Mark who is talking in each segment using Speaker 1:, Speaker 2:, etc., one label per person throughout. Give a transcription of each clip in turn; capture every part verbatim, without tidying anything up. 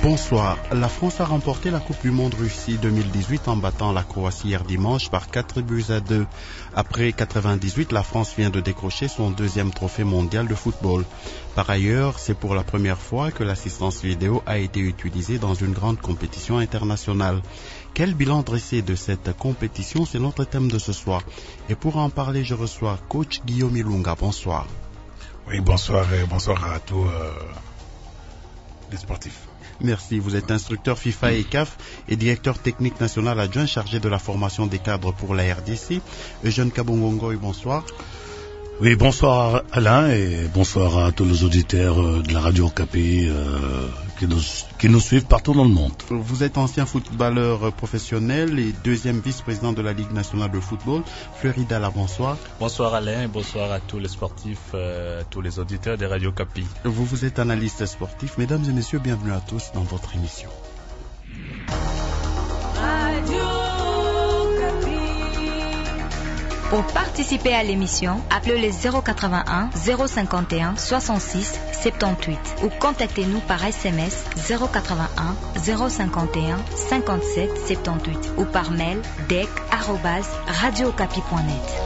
Speaker 1: Bonsoir. La France a remporté la Coupe du Monde Russie deux mille dix-huit en battant la Croatie hier dimanche par quatre buts à deux. Après quatre-vingt-dix-huit, la France vient de décrocher son deuxième trophée mondial de football. Par ailleurs, c'est pour la première fois que l'assistance vidéo a été utilisée dans une grande compétition internationale. Quel bilan dressé de cette compétition, c'est notre thème de ce soir. Et pour en parler, je reçois coach Guillaume Ilunga. Bonsoir.
Speaker 2: Oui, bonsoir et bonsoir à tous euh, les sportifs.
Speaker 1: Merci. Vous êtes instructeur FIFA et C A F et directeur technique national adjoint chargé de la formation des cadres pour la R D C. Eugène Kabongongoy, bonsoir.
Speaker 3: Oui, bonsoir Alain et bonsoir à tous les auditeurs de la radio Okapi euh, qui, nous, qui nous suivent partout dans le monde.
Speaker 1: Vous êtes ancien footballeur professionnel et deuxième vice-président de la Ligue nationale de football. Fleury Dalla, bonsoir.
Speaker 4: Bonsoir Alain et bonsoir à tous les sportifs, euh, tous les auditeurs des radios Okapi.
Speaker 1: Vous, vous êtes analyste sportif. Mesdames et messieurs, bienvenue à tous dans votre émission.
Speaker 5: Radio Pour participer à l'émission, appelez le zéro quatre-vingt-un zéro cinquante et un soixante-six soixante-dix-huit ou contactez-nous par S M S zéro quatre-vingt-un zéro cinquante et un cinquante-sept soixante-dix-huit ou par mail dec arobase radio okapi point net.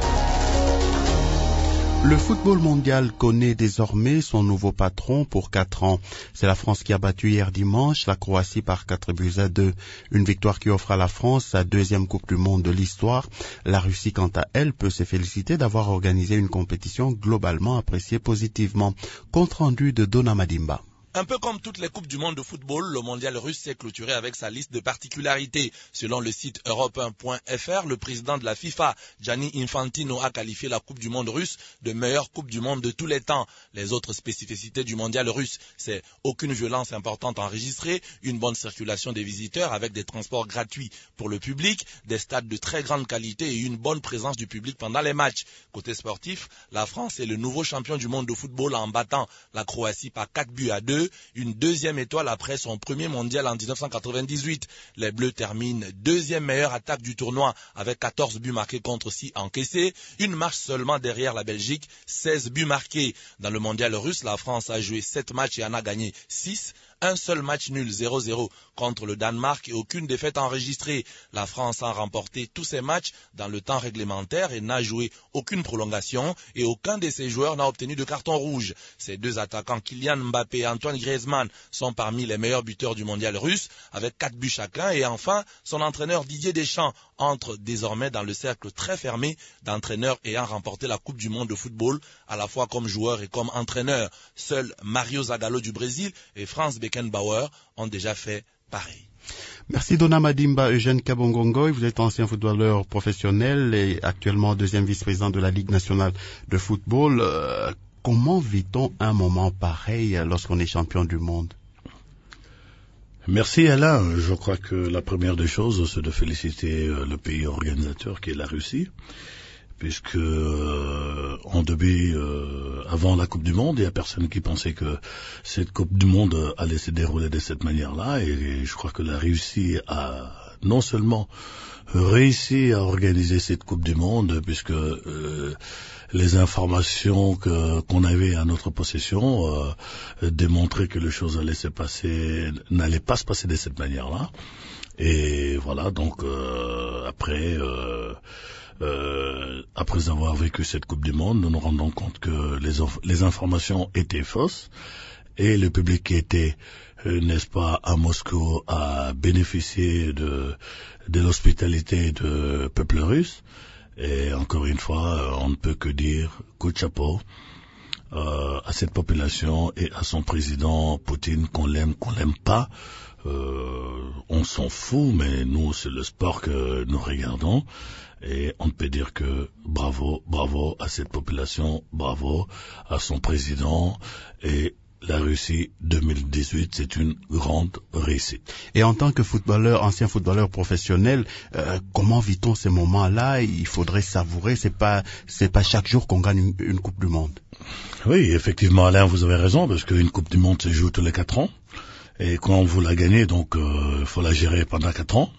Speaker 1: Le football mondial connaît désormais son nouveau patron pour quatre ans. C'est la France qui a battu hier dimanche la Croatie par quatre buts à deux. Une victoire qui offre à la France sa deuxième Coupe du Monde de l'histoire. La Russie, quant à elle, peut se féliciter d'avoir organisé une compétition globalement appréciée positivement. Compte rendu de Donna Madimba.
Speaker 6: Un peu comme toutes les Coupes du monde de football, le mondial russe s'est clôturé avec sa liste de particularités. Selon le site europe un point f r, le président de la FIFA, Gianni Infantino, a qualifié la Coupe du monde russe de meilleure Coupe du monde de tous les temps. Les autres spécificités du mondial russe, c'est aucune violence importante enregistrée, une bonne circulation des visiteurs avec des transports gratuits pour le public, des stades de très grande qualité et une bonne présence du public pendant les matchs. Côté sportif, la France est le nouveau champion du monde de football en battant la Croatie par quatre buts à deux. Une deuxième étoile après son premier mondial en dix-neuf cent quatre-vingt-dix-huit. Les Bleus terminent deuxième meilleure attaque du tournoi avec quatorze buts marqués contre six encaissés. Une marche seulement derrière la Belgique, seize buts marqués. Dans le mondial russe, la France a joué sept matchs et en a gagné six. Un seul match nul, zéro zéro, contre le Danemark et aucune défaite enregistrée. La France a remporté tous ses matchs dans le temps réglementaire et n'a joué aucune prolongation et aucun de ses joueurs n'a obtenu de carton rouge. Ces deux attaquants, Kylian Mbappé et Antoine Griezmann, sont parmi les meilleurs buteurs du mondial russe avec quatre buts chacun. Et enfin, son entraîneur Didier Deschamps entre désormais dans le cercle très fermé d'entraîneurs ayant remporté la Coupe du monde de football, à la fois comme joueur et comme entraîneur. Seuls Mario Zagallo du Brésil et Franz Beckenbauer ont déjà fait pareil.
Speaker 1: Merci Donna Madimba. Eugène Kabongongoy, vous êtes ancien footballeur professionnel et actuellement deuxième vice-président de la Ligue nationale de football. Euh, comment vit-on un moment pareil lorsqu'on est champion du monde?
Speaker 3: Merci Alain. Je crois que la première des choses, c'est de féliciter le pays organisateur qui est la Russie, puisque euh, en début, euh, avant la Coupe du Monde, il n'y a personne qui pensait que cette Coupe du Monde allait se dérouler de cette manière-là, et, et je crois que la Russie a non seulement réussi à organiser cette Coupe du Monde, puisque euh, les informations que, qu'on avait à notre possession euh, démontraient que les choses allaient se passer, n'allaient pas se passer de cette manière-là. Et voilà, donc euh, après, euh, euh, après avoir vécu cette Coupe du Monde, nous nous rendons compte que les, les informations étaient fausses et le public qui était, euh, n'est-ce pas, à Moscou a bénéficié de, de l'hospitalité du peuple russe. Et encore une fois, on ne peut que dire coup de chapeau euh, à cette population et à son président Poutine, qu'on l'aime, qu'on l'aime pas. Euh, on s'en fout, mais nous, c'est le sport que nous regardons. Et on peut dire que bravo, bravo à cette population, bravo à son président. Et la Russie deux mille dix-huit, c'est une grande réussite.
Speaker 1: Et en tant que footballeur, ancien footballeur professionnel, euh, comment vit-on ces moments-là? Il faudrait savourer. C'est pas, c'est pas chaque jour qu'on gagne une, une Coupe du Monde.
Speaker 3: Oui, effectivement, Alain, vous avez raison, parce qu'une Coupe du Monde se joue tous les quatre ans. Et quand vous la gagnez, donc, il euh, faut la gérer pendant quatre ans.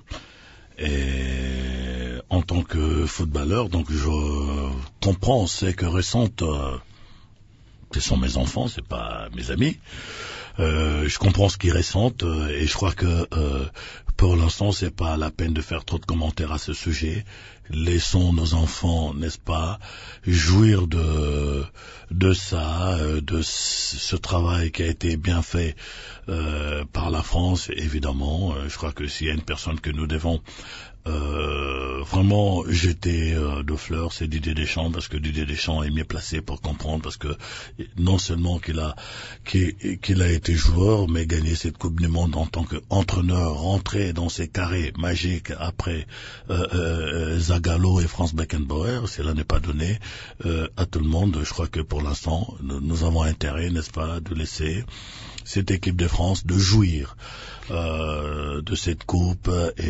Speaker 3: Et en tant que footballeur, donc, je comprends ce que ressentent. Euh, ce sont mes enfants, c'est pas mes amis. Euh, je comprends ce qu'ils ressentent euh, et je crois que euh, pour l'instant, c'est pas la peine de faire trop de commentaires à ce sujet. Laissons nos enfants, n'est-ce pas, jouir de de ça, de ce travail qui a été bien fait euh, par la France, évidemment. Je crois que s'il y a une personne que nous devons Euh, vraiment jeter euh, de fleurs, c'est Didier Deschamps, parce que Didier Deschamps est mieux placé pour comprendre, parce que non seulement qu'il a qu'il, qu'il a été joueur, mais gagné cette Coupe du Monde en tant qu'entraîneur, rentré dans ces carrés magiques après euh, euh, Zagallo et Franz Beckenbauer, cela n'est pas donné euh, à tout le monde. Je crois que pour l'instant, nous, nous avons intérêt, n'est-ce pas, de laisser cette équipe de France de jouir euh, de cette coupe,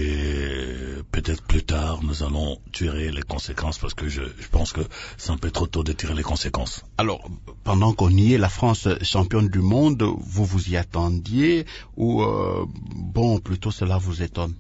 Speaker 3: et peut-être plus tard nous allons tirer les conséquences, parce que je, je pense que c'est un peu trop tôt de tirer les conséquences.
Speaker 1: Alors, pendant qu'on y est, la France championne du monde, vous vous y attendiez ou euh, bon, plutôt cela vous étonne?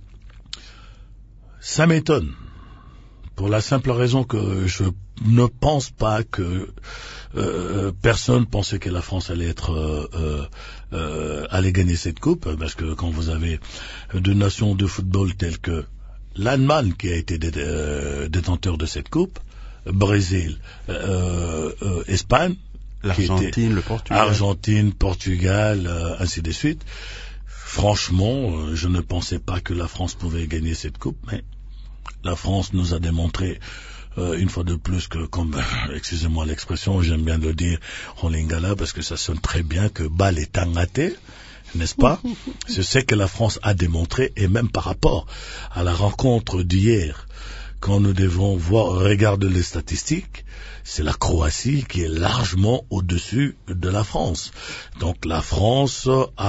Speaker 3: Ça m'étonne, pour la simple raison que je ne pense pas que euh, personne pensait que la France allait être euh, euh, euh, allait gagner cette coupe, parce que quand vous avez deux nations de football telles que l'Allemagne qui a été dé- euh, détenteur de cette coupe, Brésil, euh, euh, Espagne,
Speaker 1: l'Argentine, le Portugal,
Speaker 3: Argentine, Portugal, euh, ainsi de suite. Franchement, euh, je ne pensais pas que la France pouvait gagner cette coupe, mais la France nous a démontré euh, une fois de plus que, comme, euh, excusez-moi l'expression, j'aime bien le dire en lingala parce que ça sonne très bien, que bal est tangaté, n'est-ce pas? C'est ce que la France a démontré, et même par rapport à la rencontre d'hier, quand nous devons voir, regarder les statistiques, c'est la Croatie qui est largement au-dessus de la France. Donc la France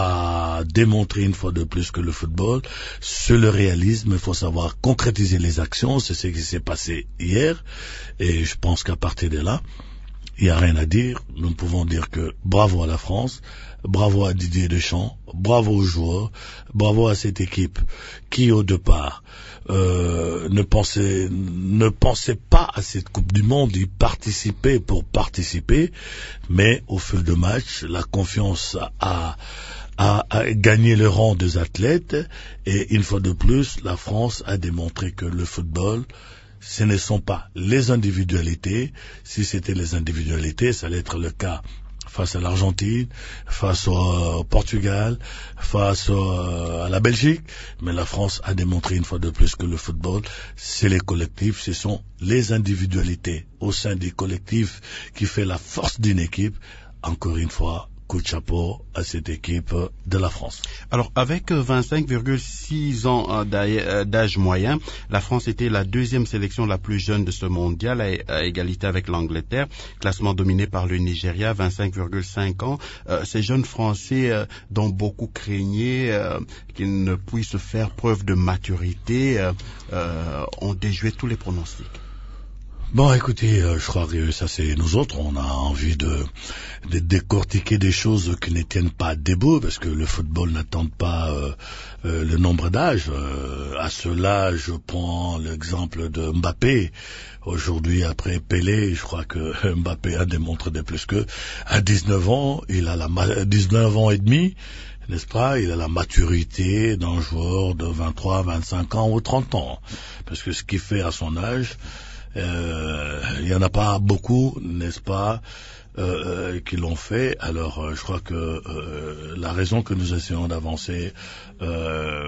Speaker 3: a démontré une fois de plus que le football, c'est le réalisme, il faut savoir concrétiser les actions, c'est ce qui s'est passé hier, et je pense qu'à partir de là, il n'y a rien à dire. Nous pouvons dire que bravo à la France, bravo à Didier Deschamps, bravo aux joueurs, bravo à cette équipe qui au départ euh, ne pensait ne pensait pas à cette Coupe du Monde, y participer pour participer, mais au fil de match, la confiance a, a, a gagné le rang des athlètes, et une fois de plus, la France a démontré que le football, ce ne sont pas les individualités. Si c'était les individualités, ça allait être le cas face à l'Argentine, face au Portugal, face à la Belgique. Mais la France a démontré une fois de plus que le football, c'est les collectifs, ce sont les individualités au sein des collectifs qui fait la force d'une équipe. Encore une fois, coup de chapeau à cette équipe de la France.
Speaker 1: Alors, avec vingt-cinq virgule six ans d'âge moyen, la France était la deuxième sélection la plus jeune de ce mondial, à égalité avec l'Angleterre, classement dominé par le Nigeria, vingt-cinq virgule cinq ans. Euh, ces jeunes Français euh, dont beaucoup craignaient euh, qu'ils ne puissent faire preuve de maturité euh, euh, ont déjoué tous les pronostics.
Speaker 3: Bon, écoutez, euh, je crois que ça c'est nous autres, on a envie de, de décortiquer des choses qui ne tiennent pas debout, parce que le football n'attend pas euh, euh, le nombre d'âge. Euh, à cela, je prends l'exemple de Mbappé. Aujourd'hui, après Pelé, je crois que Mbappé a démontré de plus que à dix-neuf ans, il a la dix-neuf ans et demi, n'est-ce pas? Il a la maturité d'un joueur de vingt-trois, vingt-cinq ans ou trente ans, parce que ce qu'il fait à son âge, Euh, il n'y en a pas beaucoup, n'est-ce pas, euh, qui l'ont fait. Alors, euh, je crois que euh, la raison que nous essayons d'avancer euh,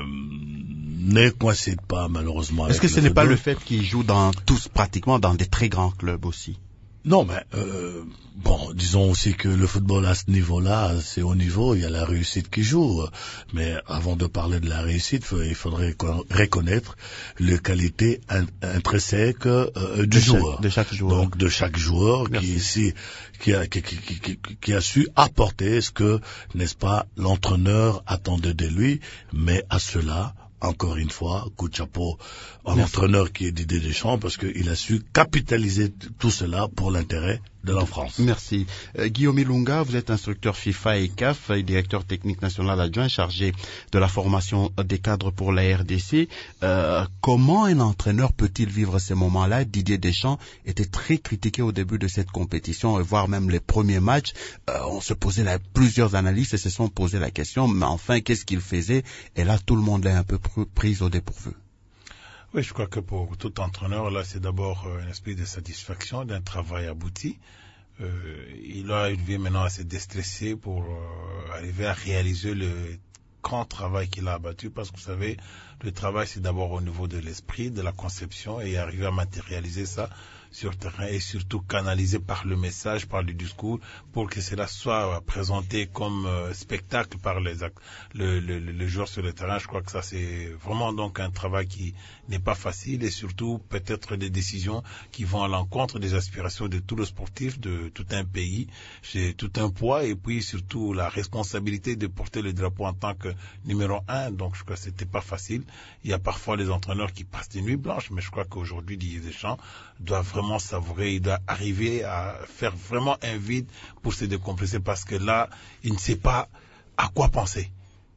Speaker 3: ne coïncide pas, malheureusement.
Speaker 1: Est-ce
Speaker 3: avec
Speaker 1: que ce
Speaker 3: le
Speaker 1: n'est
Speaker 3: football.
Speaker 1: pas le fait qu'ils jouent dans tous, pratiquement dans des très grands clubs aussi?
Speaker 3: Non, mais euh, bon, disons aussi que le football à ce niveau-là, c'est au niveau, il y a la réussite qui joue. Mais avant de parler de la réussite, il faudrait reconnaître les qualités intrinsèques euh, du
Speaker 1: de
Speaker 3: joueur.
Speaker 1: Chaque, de chaque joueur.
Speaker 3: Donc de chaque joueur qui ici qui a qui, qui, qui, qui a su apporter ce que, n'est-ce pas, l'entraîneur attendait de lui. Mais à cela, encore une fois, coup de chapeau à l'entraîneur qui est Didier Deschamps, parce qu'il a su capitaliser tout cela pour l'intérêt de la France.
Speaker 1: Merci. Euh, Guillaume Ilunga, vous êtes instructeur FIFA et C A F et directeur technique national adjoint chargé de la formation des cadres pour la R D C. Euh, comment un entraîneur peut-il vivre ces moments-là? Didier Deschamps était très critiqué au début de cette compétition, voire même les premiers matchs. Euh, on se posait là, plusieurs analystes et se sont posé la question, mais enfin, qu'est-ce qu'il faisait? Et là, tout le monde est un peu pris au dépourvu.
Speaker 2: Oui, je crois que pour tout entraîneur, là, c'est d'abord un esprit de satisfaction d'un travail abouti. Euh, il a élevé maintenant à se déstresser pour euh, arriver à réaliser le grand travail qu'il a abattu, parce que vous savez, le travail, c'est d'abord au niveau de l'esprit, de la conception, et arriver à matérialiser ça sur terrain et surtout canalisé par le message, par le discours, pour que cela soit présenté comme euh, spectacle par les le, le, le joueur sur le terrain. Je crois que ça, c'est vraiment donc un travail qui n'est pas facile, et surtout peut-être des décisions qui vont à l'encontre des aspirations de tous les sportifs de tout un pays. C'est tout un poids, et puis surtout la responsabilité de porter le drapeau en tant que numéro un. Donc je crois que c'était pas facile. Il y a parfois des entraîneurs qui passent des nuits blanches, mais je crois qu'aujourd'hui Didier Deschamps doit vraiment savourer, il doit arriver à faire vraiment un vide pour se décompresser, parce que là, il ne sait pas à quoi penser.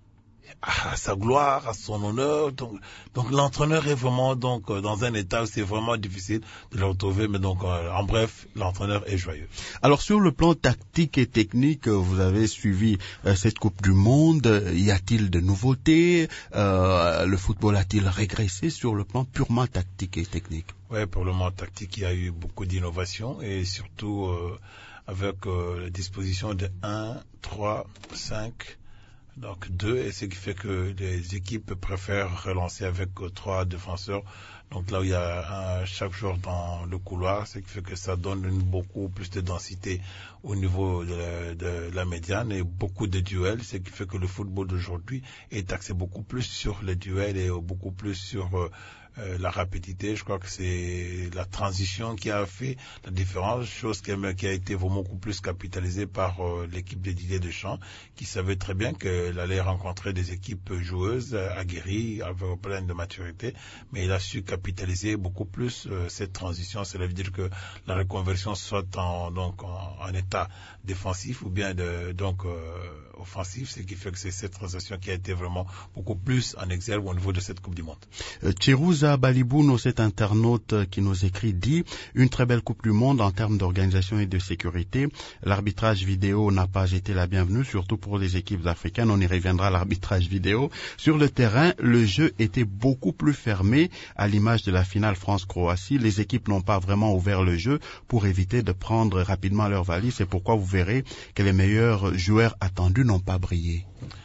Speaker 2: À sa gloire, à son honneur. Donc, donc l'entraîneur est vraiment donc dans un état où c'est vraiment difficile de le retrouver. Mais donc, euh, en bref, l'entraîneur est joyeux.
Speaker 1: Alors, sur le plan tactique et technique, vous avez suivi euh, cette Coupe du Monde. Y a-t-il de nouveautés? euh, Le football a-t-il régressé sur le plan purement tactique et technique?
Speaker 2: Oui, pour le moment tactique, il y a eu beaucoup d'innovations, et surtout euh, avec euh, la disposition de un, trois, cinq... Donc deux, et ce qui fait que les équipes préfèrent relancer avec euh, trois défenseurs. Donc là où il y a un chaque joueur dans le couloir, ce qui fait que ça donne une, beaucoup plus de densité au niveau de la, de la médiane, et beaucoup de duels, ce qui fait que le football d'aujourd'hui est axé beaucoup plus sur les duels et beaucoup plus sur euh, Euh, la rapidité. Je crois que c'est la transition qui a fait la différence, chose qui a, qui a été vraiment beaucoup plus capitalisée par euh, l'équipe de Didier Deschamps, qui savait très bien qu'elle allait rencontrer des équipes joueuses, euh, aguerries, avec plein de maturité, mais il a su capitaliser beaucoup plus euh, cette transition. Cela veut dire que la reconversion soit en, donc, en, en état défensif ou bien de, donc euh, offensif, ce qui fait que c'est cette transition qui a été vraiment beaucoup plus en exergue au niveau de cette Coupe du Monde.
Speaker 1: Euh, Chirouza Balibouno, cet internaute qui nous écrit, dit une très belle Coupe du Monde en termes d'organisation et de sécurité. L'arbitrage vidéo n'a pas été la bienvenue, surtout pour les équipes africaines. On y reviendra à l'arbitrage vidéo. Sur le terrain, le jeu était beaucoup plus fermé, à l'image de la finale France-Croatie. Les équipes n'ont pas vraiment ouvert le jeu pour éviter de prendre rapidement leur valise. C'est pourquoi vous verrez que les meilleurs joueurs attendus n'ont pas brillé.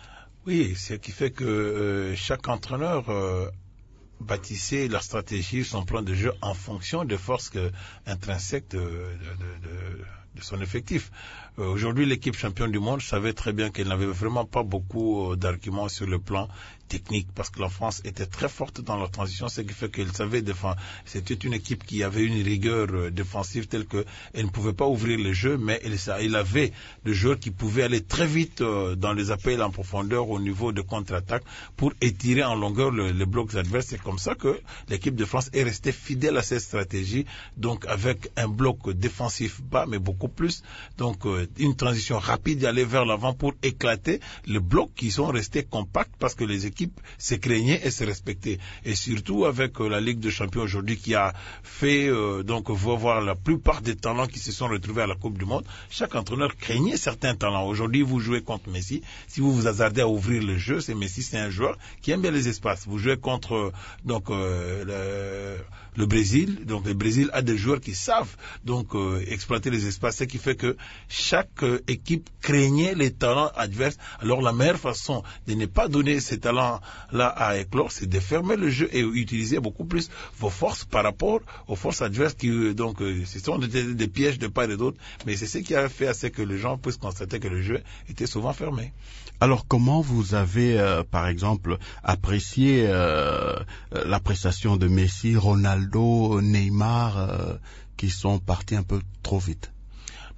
Speaker 2: Oui, ce qui fait que euh, chaque entraîneur euh, bâtissait la stratégie, son plan de jeu en fonction des forces que, intrinsèques de, de, de, de, de son effectif. Euh, aujourd'hui, l'équipe championne du monde savait très bien qu'elle n'avait vraiment pas beaucoup euh, d'arguments sur le plan technique, parce que la France était très forte dans la transition, ce qui fait qu'elle savait défendre. C'était une équipe qui avait une rigueur euh, défensive telle qu'elle ne pouvait pas ouvrir le jeu, mais elle, elle avait des joueurs qui pouvaient aller très vite euh, dans les appels en profondeur au niveau de contre-attaque pour étirer en longueur le, les blocs adverses. C'est comme ça que l'équipe de France est restée fidèle à cette stratégie, donc avec un bloc défensif bas, mais beaucoup plus, donc euh, une transition rapide d'aller vers l'avant pour éclater les blocs qui sont restés compacts, parce que les équipes se craignaient et se respectaient. Et surtout avec euh, la Ligue des Champions aujourd'hui qui a fait euh, donc voir la plupart des talents qui se sont retrouvés à la Coupe du Monde, chaque entraîneur craignait certains talents. Aujourd'hui, vous jouez contre Messi, si vous vous hasardez à ouvrir le jeu, c'est Messi, c'est un joueur qui aime bien les espaces. Vous jouez contre euh, donc euh, le, le Brésil, donc le Brésil a des joueurs qui savent donc euh, exploiter les espaces, ce qui fait que chaque euh, équipe craignait les talents adverses. Alors la meilleure façon de ne pas donner ces talents-là à éclore, c'est de fermer le jeu et utiliser beaucoup plus vos forces par rapport aux forces adverses qui euh, donc euh, ce sont des, des pièges de part et d'autre, mais c'est ce qui a fait à ce que les gens puissent constater que le jeu était souvent fermé.
Speaker 1: Alors comment vous avez euh, par exemple apprécié euh, la prestation de Messi, Ronaldo, Neymar euh, qui sont partis un peu trop vite?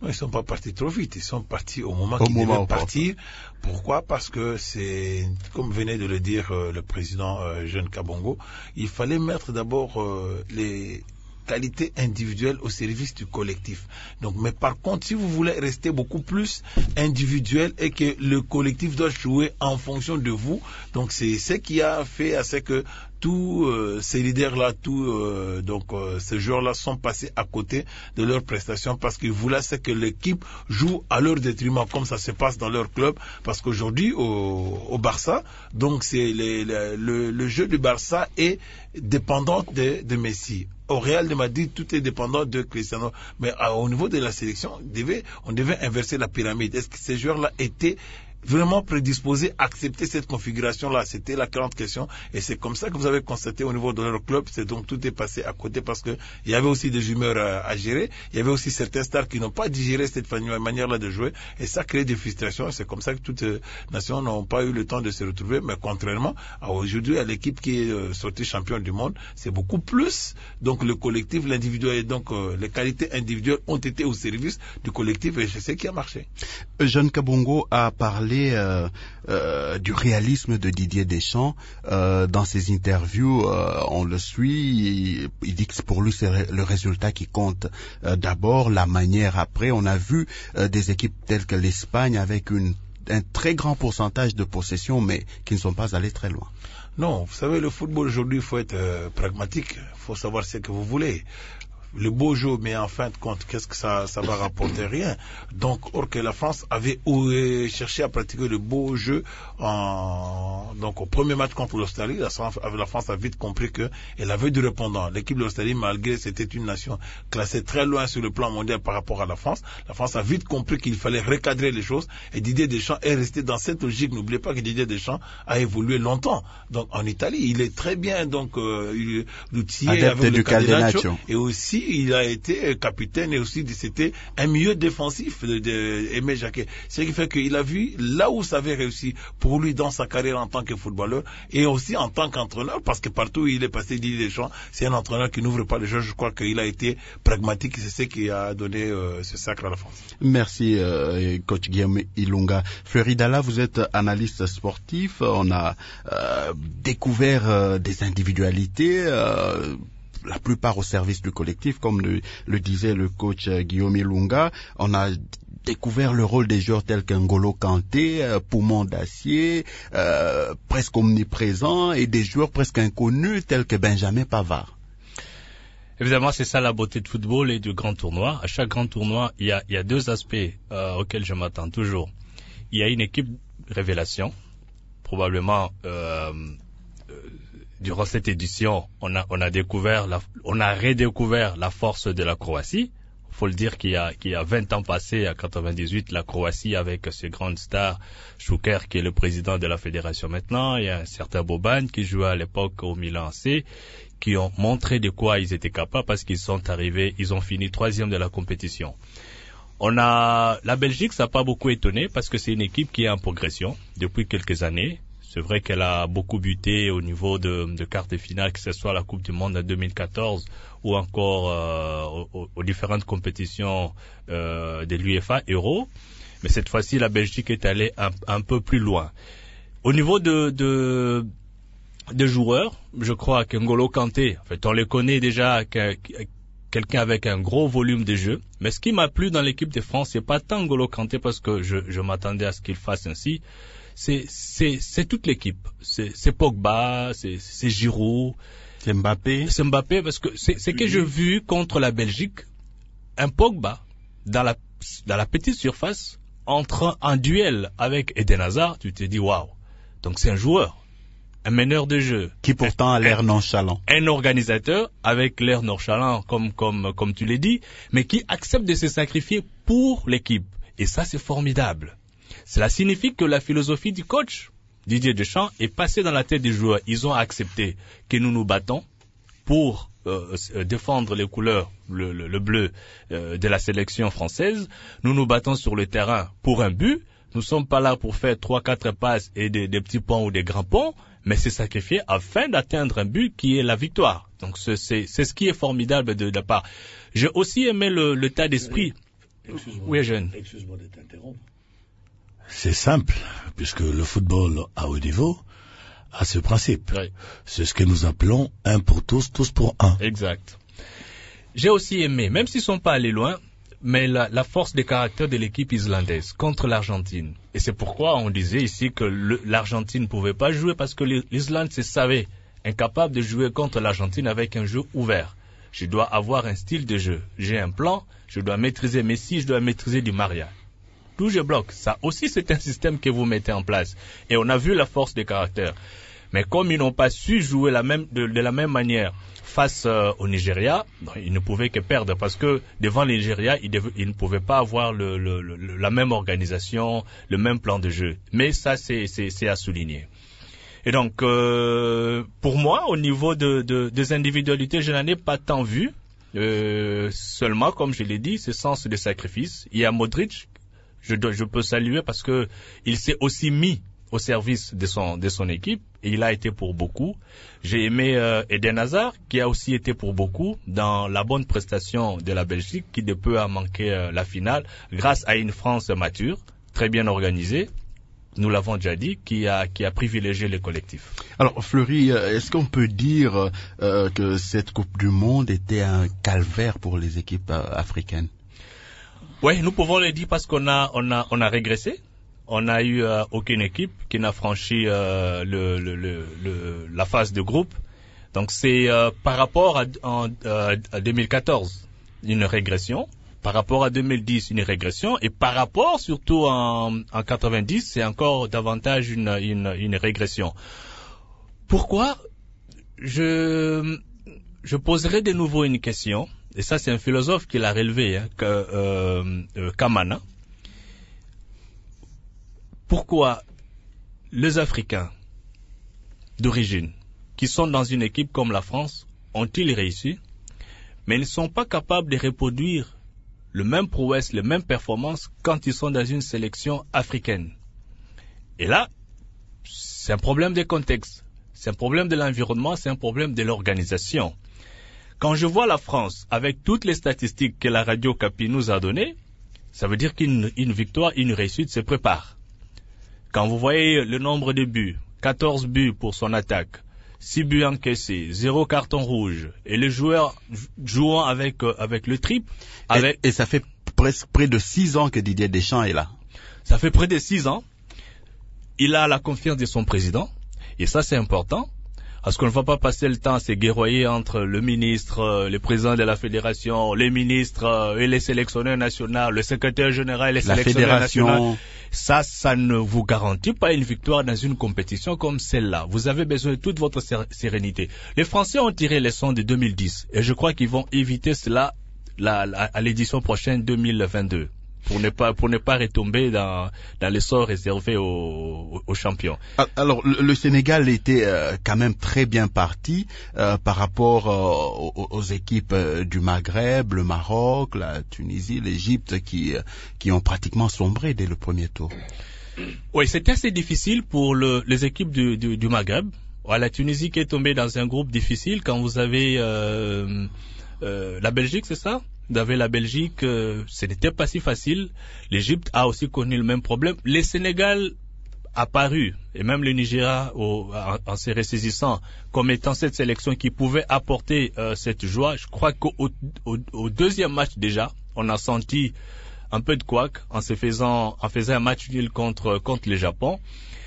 Speaker 2: Non, ils ne sont pas partis trop vite. Ils sont partis au moment
Speaker 1: au
Speaker 2: qu'ils
Speaker 1: moment
Speaker 2: devaient partir. Pourquoi? Parce que c'est, comme venait de le dire euh, le président euh, Jeune Kabongo, il fallait mettre d'abord euh, les qualité individuelle au service du collectif. Donc, mais par contre, si vous voulez rester beaucoup plus individuel et que le collectif doit jouer en fonction de vous, donc c'est ce qui a fait à ce que tous euh, ces leaders-là, tous euh, donc euh, ces joueurs-là sont passés à côté de leurs prestations parce qu'ils voulaient c'est que l'équipe joue à leur détriment, comme ça se passe dans leur club. Parce qu'aujourd'hui, au, au Barça, donc c'est les, les, le, le jeu du Barça est dépendant de, de Messi. Au Real de Madrid, tout est dépendant de Cristiano. Mais à, au niveau de la sélection, on devait, on devait inverser la pyramide. Est-ce que ces joueurs-là étaient vraiment prédisposés à accepter cette configuration-là? C'était la grande question. Et c'est comme ça que vous avez constaté au niveau de leur club. C'est donc tout est passé à côté parce que il y avait aussi des humeurs à, à gérer. Il y avait aussi certains stars qui n'ont pas digéré cette manière-là de jouer. Et ça crée des frustrations. C'est comme ça que toutes les nations n'ont pas eu le temps de se retrouver. Mais contrairement à aujourd'hui, à l'équipe qui est euh, sortie championne du monde, c'est beaucoup plus. Donc le collectif, l'individuel, et donc euh, les qualités individuelles ont été au service du collectif et c'est ce qui a marché.
Speaker 1: Jeune Kabongo a parlé Euh, euh, du réalisme de Didier Deschamps. Euh, dans ses interviews, euh, on le suit, il, il dit que pour lui c'est le résultat qui compte. Euh, d'abord, la manière après. On a vu euh, des équipes telles que l'Espagne avec une, un très grand pourcentage de possession, mais qui ne sont pas allées très loin.
Speaker 2: Non, vous savez, le football aujourd'hui, il faut être euh, pragmatique. Il faut savoir ce que vous voulez. Le beau jeu, mais en fin de compte, qu'est-ce que ça, ça va rapporter? Rien. Donc, or que la France avait cherché à pratiquer le beau jeu en, donc au premier match contre l'Australie, la France, la France a vite compris qu'elle avait du répondant. L'équipe de l'Australie, malgré c'était une nation classée très loin sur le plan mondial par rapport à la France, la France a vite compris qu'il fallait recadrer les choses et Didier Deschamps est resté dans cette logique. N'oubliez pas que Didier Deschamps a évolué longtemps. Donc, en Italie, il est très bien, donc, euh, l'outillé avec le Catenaccio et aussi il a été capitaine et aussi c'était un milieu défensif de, de Aimé Jacquet. Ce qui fait qu'il a vu là où ça avait réussi pour lui dans sa carrière en tant que footballeur et aussi en tant qu'entraîneur parce que partout où il est passé, Didier Deschamps, c'est un entraîneur qui n'ouvre pas les jeux. Je crois qu'il a été pragmatique et c'est ce qui a donné euh, ce sacre à la France.
Speaker 1: Merci euh, coach Guillaume Ilunga. Fleury Dalla, vous êtes analyste sportif. On a euh, découvert euh, des individualités euh, la plupart au service du collectif, comme le, le disait le coach euh, Guillaume Ilunga. On a découvert le rôle des joueurs tels qu'Ngolo Kanté, euh, poumon d'acier, euh, presque omniprésent, et des joueurs presque inconnus tels que Benjamin Pavard.
Speaker 4: Évidemment, c'est ça la beauté de football et du grand tournoi. À chaque grand tournoi, il y a, il y a deux aspects euh, auxquels je m'attends toujours. Il y a une équipe révélation, probablement euh, euh, durant cette édition, on a, on a découvert, la, on a redécouvert la force de la Croatie. Faut le dire qu'il y a, qu'il y a vingt ans passés, à quatre-vingt-dix-huit, la Croatie avec ses grandes stars, Šuker qui est le président de la fédération maintenant, il y a un certain Boban qui jouait à l'époque au Milan A C, qui ont montré de quoi ils étaient capables parce qu'ils sont arrivés, ils ont fini troisième de la compétition. On a, la Belgique, ça n'a pas beaucoup étonné parce que c'est une équipe qui est en progression depuis quelques années. C'est vrai qu'elle a beaucoup buté au niveau de, de quart de finale, que ce soit la Coupe du Monde en deux mille quatorze ou encore euh, aux, aux différentes compétitions euh, de l'UEFA Euro. Mais cette fois-ci, la Belgique est allée un, un peu plus loin. Au niveau de, de, de joueurs, je crois qu'Ngolo Kanté, en fait, on le connaît déjà, que, quelqu'un avec un gros volume de jeu. Mais ce qui m'a plu dans l'équipe de France, c'est pas tant N'Golo Kanté parce que je, je m'attendais à ce qu'il fasse ainsi. C'est, c'est, c'est toute l'équipe. C'est, c'est Pogba, c'est, c'est Giroud.
Speaker 1: C'est Mbappé.
Speaker 4: C'est Mbappé parce que c'est, c'est que j'ai vu contre la Belgique un Pogba dans la, dans la petite surface entre en duel avec Eden Hazard. Tu te dis waouh. Donc c'est un joueur. Un meneur de jeu.
Speaker 1: Qui pourtant a l'air nonchalant.
Speaker 4: Un organisateur avec l'air nonchalant, comme, comme, comme tu l'as dit, mais qui accepte de se sacrifier pour l'équipe. Et ça, c'est formidable. Cela signifie que la philosophie du coach, Didier Deschamps, est passée dans la tête des joueurs. Ils ont accepté que nous nous battons pour euh, défendre les couleurs, le, le, le bleu euh, de la sélection française. Nous nous battons sur le terrain pour un but. Nous ne sommes pas là pour faire trois, quatre passes et des, des petits ponts ou des grands ponts, mais c'est sacrifié afin d'atteindre un but qui est la victoire. Donc c'est, c'est, c'est ce qui est formidable de, de la part. J'ai aussi aimé le, le tas d'esprit
Speaker 3: Excuse-moi,
Speaker 4: oui, jeune.
Speaker 3: Excuse-moi de t'interrompre. C'est simple, puisque le football à haut niveau a ce principe.
Speaker 4: Oui.
Speaker 3: C'est ce que nous appelons un pour tous, tous pour un.
Speaker 4: Exact. J'ai aussi aimé, même s'ils ne sont pas allés loin, mais la, la force des caractères de l'équipe islandaise contre l'Argentine. Et c'est pourquoi on disait ici que le, l'Argentine ne pouvait pas jouer parce que l'Islande se savait incapable de jouer contre l'Argentine avec un jeu ouvert. Je dois avoir un style de jeu. J'ai un plan, je dois maîtriser Messi, je dois maîtriser Di Maria. Tout je bloque. Ça aussi, c'est un système que vous mettez en place. Et on a vu la force des caractères. Mais comme ils n'ont pas su jouer la même, de, de la même manière face euh, au Nigeria, ils ne pouvaient que perdre parce que devant le Nigeria, ils, devaient, ils ne pouvaient pas avoir le, le, le, la même organisation, le même plan de jeu. Mais ça, c'est, c'est, c'est à souligner. Et donc, euh, pour moi, au niveau de, de, des individualités, je n'en ai pas tant vu. Euh, seulement, comme je l'ai dit, ce sens de sacrifice. Il y a Modric, je, je peux saluer parce que il s'est aussi mis au service de son, de son équipe et il a été pour beaucoup. J'ai aimé euh, Eden Hazard qui a aussi été pour beaucoup dans la bonne prestation de la Belgique qui de peu a manqué euh, la finale grâce à une France mature, très bien organisée. Nous l'avons déjà dit, qui a, qui a privilégié les collectifs.
Speaker 1: Alors, Fleury, est-ce qu'on peut dire euh, que cette Coupe du Monde était un calvaire pour les équipes euh, africaines?
Speaker 4: Oui, nous pouvons le dire parce qu'on a, on a, on a régressé. On n'a eu euh, aucune équipe qui n'a franchi euh, le, le, le, le, la phase de groupe. Donc, c'est euh, par rapport à, en, euh, à deux mille quatorze, une régression. Par rapport à deux mille dix, une régression. Et par rapport, surtout en, en quatre-vingt-dix, c'est encore davantage une, une, une régression. Pourquoi? Je, je poserai de nouveau une question. Et ça, c'est un philosophe qui l'a relevé, hein, que, euh, euh, Kamana. Pourquoi les Africains d'origine, qui sont dans une équipe comme la France, ont-ils réussi, mais ne sont pas capables de reproduire le même prouesse, les mêmes performances quand ils sont dans une sélection africaine? Et là, c'est un problème de contexte, c'est un problème de l'environnement, c'est un problème de l'organisation. Quand je vois la France, avec toutes les statistiques que la Radio Kapi nous a données, ça veut dire qu'une une victoire, une réussite se prépare. Quand vous voyez le nombre de buts, quatorze buts pour son attaque, six buts encaissés, zéro carton rouge, et les joueurs jouant avec, euh, avec le triple. Avec...
Speaker 1: Et, et ça fait presque près de six ans que Didier Deschamps est là.
Speaker 4: Ça fait près de six ans. Il a la confiance de son président, et ça c'est important. Parce qu'on ne va pas passer le temps à se guerroyer entre le ministre, le président de la fédération, les ministres et les sélectionneurs nationaux, le secrétaire général et les
Speaker 1: la
Speaker 4: sélectionneurs
Speaker 1: fédération...
Speaker 4: nationaux. Ça, ça ne vous garantit pas une victoire dans une compétition comme celle-là. Vous avez besoin de toute votre sérénité. Les Français ont tiré les leçons de deux mille dix et je crois qu'ils vont éviter cela la, la, à l'édition prochaine deux mille vingt-deux. Pour ne pas pour ne pas retomber dans dans les sorts réservés aux, aux, aux champions.
Speaker 1: Alors le, le Sénégal était euh, quand même très bien parti euh, par rapport euh, aux, aux équipes euh, du Maghreb, le Maroc, la Tunisie, l'Égypte qui euh, qui ont pratiquement sombré dès le premier tour.
Speaker 4: Oui, c'était assez difficile pour le, les équipes du, du, du Maghreb. Ouais, la Tunisie qui est tombée dans un groupe difficile quand vous avez euh, euh, la Belgique, c'est ça? Vous avez la Belgique, euh, ce n'était pas si facile. L'Égypte a aussi connu le même problème. Le Sénégal a paru, et même le Nigeria, au, en, en se ressaisissant, comme étant cette sélection qui pouvait apporter euh, cette joie. Je crois qu'au au, au deuxième match déjà, on a senti un peu de couac en se faisant, en faisant un match nul contre contre le Japon.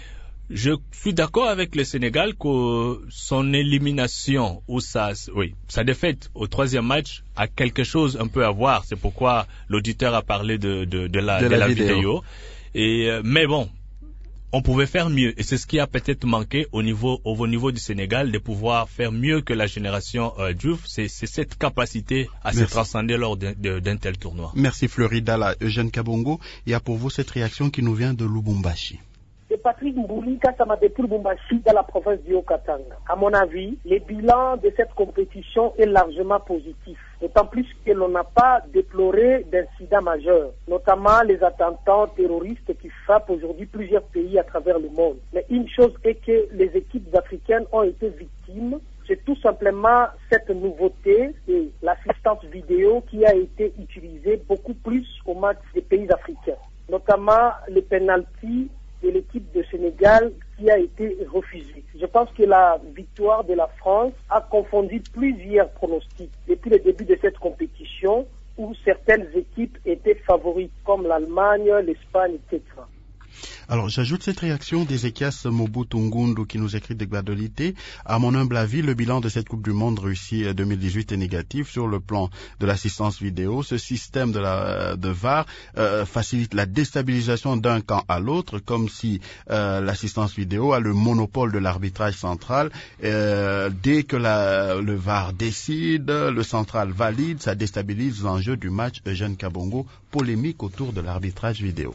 Speaker 4: Je suis d'accord avec le Sénégal que son élimination ou sa, oui, sa défaite au troisième match a quelque chose un peu à voir. C'est pourquoi l'auditeur a parlé de, de, de la, de, de la, la vidéo. vidéo. Et, euh, mais bon, on pouvait faire mieux. Et c'est ce qui a peut-être manqué au niveau, au niveau du Sénégal, de pouvoir faire mieux que la génération euh, Diouf. C'est, c'est cette capacité à Merci. se transcender lors d'un, d'un tel tournoi.
Speaker 1: Merci Fleury Dalla. Eugène Kabongo, il y a pour vous cette réaction qui nous vient de Lubumbashi.
Speaker 7: C'est Patrick Mbouli, Kassamade pour Lubumbashi, dans la province du Haut-Katanga. À mon avis, le bilan de cette compétition est largement positif. D'autant plus que l'on n'a pas déploré d'incidents majeurs, notamment les attentats terroristes qui frappent aujourd'hui plusieurs pays à travers le monde. Mais une chose est que les équipes africaines ont été victimes. C'est tout simplement cette nouveauté et l'assistance vidéo qui a été utilisée beaucoup plus au matchs des pays africains, notamment le penalty de l'équipe de Sénégal qui a été refusé. Je pense que la victoire de la France a confondu plusieurs pronostics depuis le début de cette compétition où certaines équipes étaient favorites comme l'Allemagne, l'Espagne, et cetera.
Speaker 1: Alors, j'ajoute cette réaction d'Ezekias Mobutungundu qui nous écrit de Guadeloupe. À mon humble avis, le bilan de cette Coupe du Monde Russie deux mille dix-huit est négatif sur le plan de l'assistance vidéo. Ce système de, la, de V A R euh, facilite la déstabilisation d'un camp à l'autre, comme si euh, l'assistance vidéo a le monopole de l'arbitrage central. Euh, dès que la, le V A R décide, le central valide, ça déstabilise l'enjeu du match. Eugène Kabongo, polémique autour de l'arbitrage vidéo.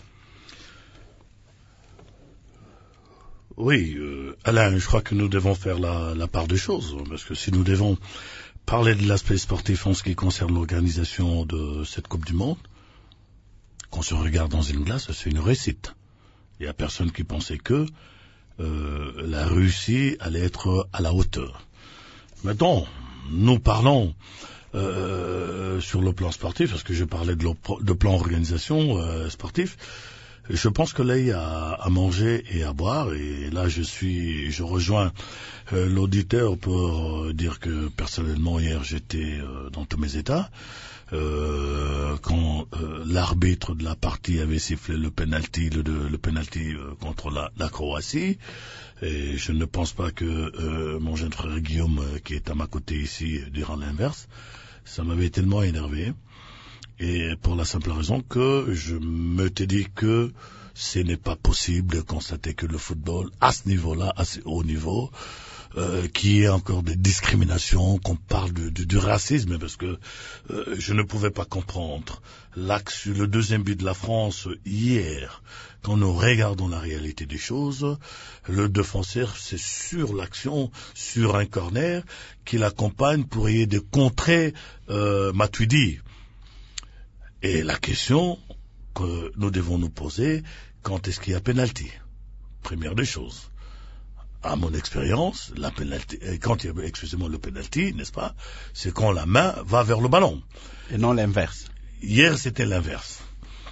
Speaker 3: Oui, euh, Alain, je crois que nous devons faire la, la part des choses, parce que si nous devons parler de l'aspect sportif en ce qui concerne l'organisation de cette Coupe du Monde, qu'on se regarde dans une glace, c'est une réussite. Il n'y a personne qui pensait que euh, la Russie allait être à la hauteur. Maintenant, nous parlons euh, sur le plan sportif, parce que je parlais de, de plan organisation euh, sportif. Je pense que là, il y a à manger et à boire, et là, je suis, je rejoins euh, l'auditeur pour euh, dire que personnellement, hier, j'étais euh, dans tous mes états. Euh, quand euh, l'arbitre de la partie avait sifflé le penalty, le, le penalty euh, contre la, la Croatie, et je ne pense pas que euh, mon jeune frère Guillaume, euh, qui est à ma côté ici, dira l'inverse. Ça m'avait tellement énervé. Et pour la simple raison que je me t'ai dit que ce n'est pas possible de constater que le football, à ce niveau-là, à ce haut niveau, euh, qu'il y ait encore des discriminations, qu'on parle de, de, du racisme, parce que euh, je ne pouvais pas comprendre l'axe, le deuxième but de la France hier, quand nous regardons la réalité des choses, le défenseur, c'est sur l'action, sur un corner, qui l'accompagne pour y aider de contrer euh, Matuidi. Et la question que nous devons nous poser, quand est-ce qu'il y a pénalty? Première des choses. À mon expérience, la pénalty, quand il y a, excusez-moi, le pénalty, n'est-ce pas, c'est quand la main va vers le ballon.
Speaker 1: Et non l'inverse.
Speaker 3: Hier, c'était l'inverse.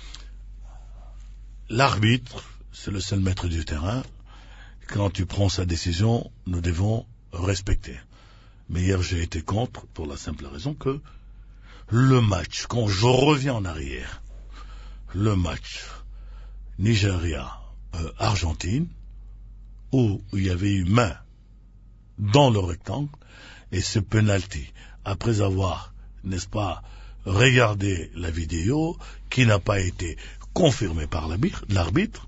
Speaker 3: L'arbitre, c'est le seul maître du terrain. Quand tu prends sa décision, nous devons respecter. Mais hier, j'ai été contre, pour la simple raison que le match, quand je reviens en arrière, le match Nigeria-Argentine, euh, où il y avait eu main dans le rectangle, et ce penalty, après avoir, n'est-ce pas, regardé la vidéo, qui n'a pas été confirmée par l'arbitre,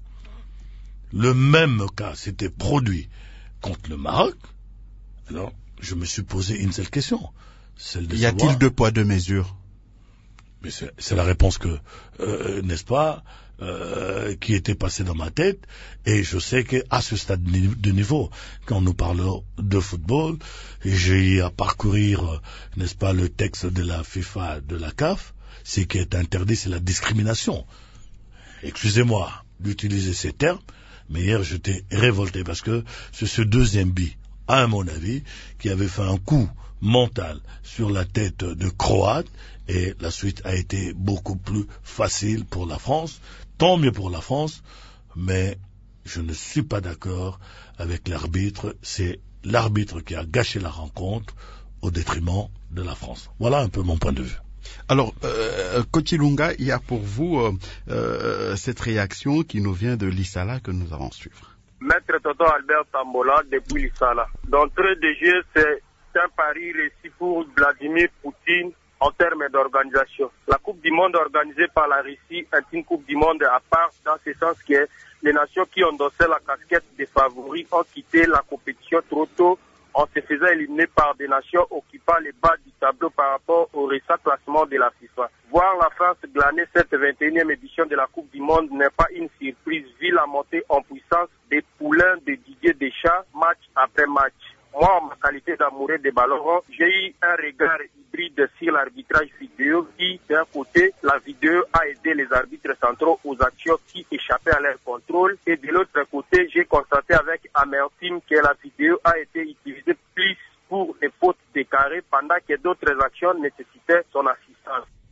Speaker 3: le même cas s'était produit contre le Maroc. Alors, je me suis posé une seule question.
Speaker 1: Y a-t-il deux poids, deux mesures?
Speaker 3: Mais c'est, c'est la réponse que, euh, n'est-ce pas, euh, qui était passée dans ma tête. Et je sais qu'à ce stade de niveau, quand nous parlons de football, j'ai à parcourir, euh, n'est-ce pas, le texte de la FIFA, de la C A F, ce qui est interdit, c'est la discrimination. Excusez-moi d'utiliser ces termes, mais hier j'étais révolté parce que c'est ce deuxième but, à mon avis, qui avait fait un coup mental sur la tête de Croate, et la suite a été beaucoup plus facile pour la France. Tant mieux pour la France, mais je ne suis pas d'accord avec l'arbitre. C'est l'arbitre qui a gâché la rencontre au détriment de la France. Voilà un peu mon point de vue.
Speaker 1: Alors, euh, Coach Ilunga, il y a pour vous euh, euh, cette réaction qui nous vient de l'Issala que nous allons suivre.
Speaker 8: Maître Toto Albert Tambola depuis l'Issala. D'entrée de jeu, c'est un pari réussi pour Vladimir Poutine en termes d'organisation. La Coupe du Monde organisée par la Russie est une Coupe du Monde à part, dans ce sens que les nations qui endossaient la casquette des favoris ont quitté la compétition trop tôt en se faisant éliminer par des nations occupant les bas du tableau par rapport au récent classement de la FIFA. Voir la France glaner cette vingt et unième édition de la Coupe du Monde n'est pas une surprise vu la montée en puissance des poulains de Didier Deschamps match après match. Moi, en ma qualité d'amoureux des ballons, j'ai eu un regard hybride sur l'arbitrage vidéo qui, d'un côté, la vidéo a aidé les arbitres centraux aux actions qui échappaient à leur contrôle, et de l'autre côté, j'ai constaté avec amertume que la vidéo a été utilisée plus pour les fautes déclarées pendant que d'autres actions nécessitaient son assistance.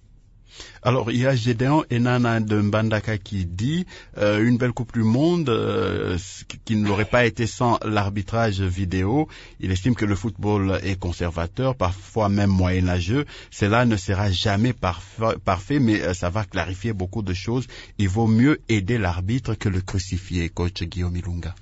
Speaker 1: Alors, il y a Gédéon Enana de Mbandaka qui dit euh, une belle Coupe du Monde euh, qui n'aurait pas été sans l'arbitrage vidéo. Il estime que le football est conservateur, parfois même moyenâgeux. Cela ne sera jamais parfa- parfait, mais euh, ça va clarifier beaucoup de choses. Il vaut mieux aider l'arbitre que le crucifier, coach Guillaume Ilunga.